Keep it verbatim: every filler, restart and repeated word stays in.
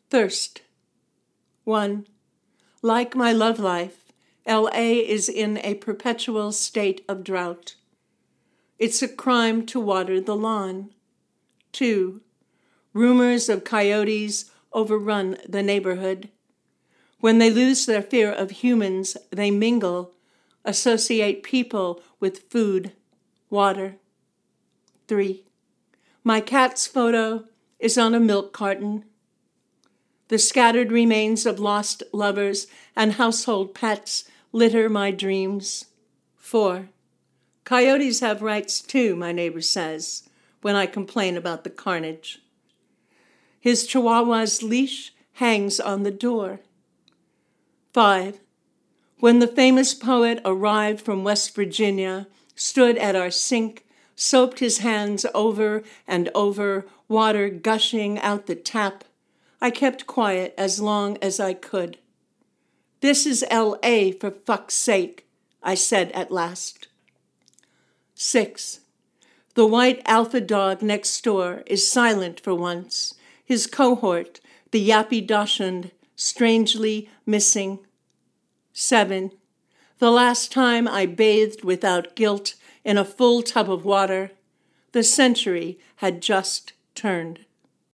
Thirst. One. Like my love life, L A is in a perpetual state of drought. It's a crime to water the lawn. Two. Rumors of coyotes overrun the neighborhood. When they lose their fear of humans, they mingle, associate people with food, water. Three. My cat's photo is on a milk carton. The scattered remains of lost lovers and household pets litter my dreams. Four. Coyotes have rights too, my neighbor says, when I complain about the carnage. His chihuahua's leash hangs on the door. Five. When the famous poet arrived from West Virginia, stood at our sink, soaped his hands over and over, water gushing out the tap, I kept quiet as long as I could. This is L A, for fuck's sake, I said at last. Six. The white alpha dog next door is silent for once, his cohort, the yappy dachshund, strangely missing. Seven. The last time I bathed without guilt in a full tub of water, the century had just turned.